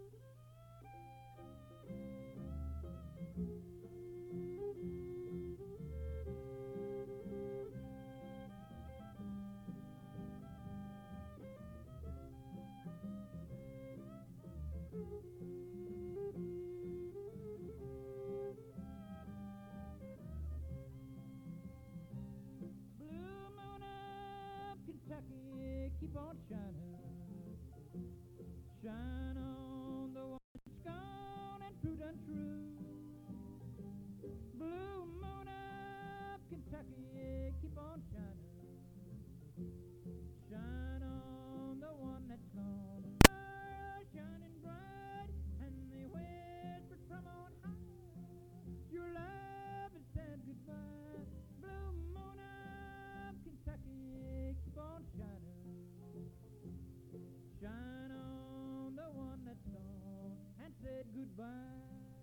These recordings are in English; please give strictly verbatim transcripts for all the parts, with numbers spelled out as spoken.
Blue moon of Kentucky, keep on shining. Shine on the one that's gone and proved untrue. Blue moon of Kentucky, keep on shining. Shine on the one that's gone. Stars shining bright, and they whispered from on high, your love has said goodbye. Blue moon of Kentucky, keep on shining. Shine on the one that's gone and said goodbye.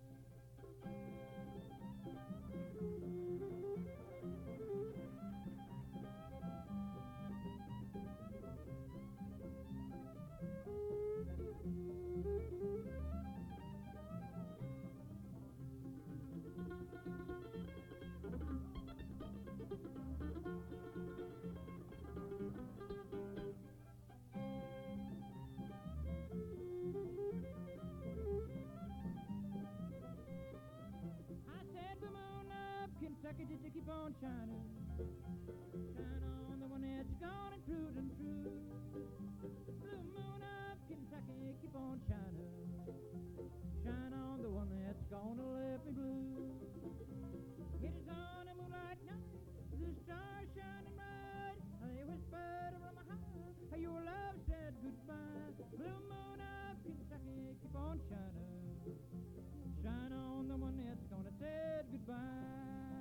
I said, blue moon of Kentucky, did you keep on shining? Shine on the one that's gone and proved untrue. Blue moon of Kentucky, keep on shining. Shine on the one that's gone and left me blue. It is on a moonlight night, the stars shining bright. They whispered from high, your love said goodbye. Blue moon of Kentucky, keep on shining. Shine on the one that's gonna said goodbye.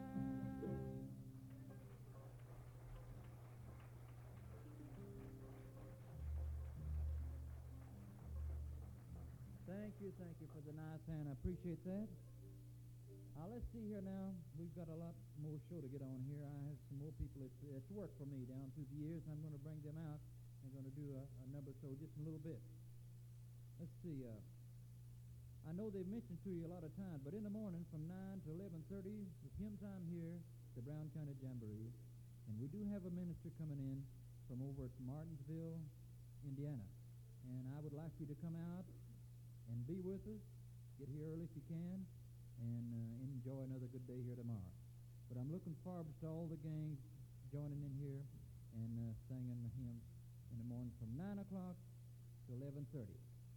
Thank you, thank you for the nice hand. I appreciate that. Uh, let's see here now. We've got a lot more show to get on here. I have some more people that's, that's worked for me down through the years, and I'm going to bring them out. I'm going to do a, a number so just in a little bit. Let's see. Uh, I know they've mentioned to you a lot of times, but in the morning from nine to eleven thirty is hymn time here at the Brown County Jamboree. And we do have a minister coming in from over at Martinsville, Indiana. And I would like you to come out and be with us. Get here early if you can, and uh, enjoy another good day here tomorrow. But I'm looking forward to all the gangs joining in here and uh, singing the hymns in the morning from nine o'clock to eleven thirty.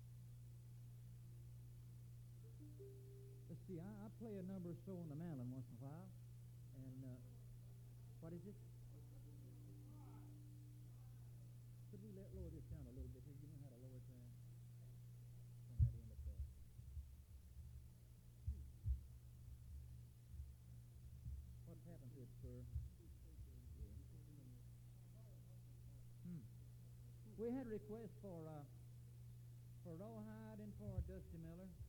Let's see, I, I play a number or so on the mandolin once in a while. And, uh, what is it? Could we let, lower this down a little bit here? You know how to lower it down? On that end up there. What's happened to it, sir? Hmm. We had a request for, uh, for Rawhide and for Dusty Miller.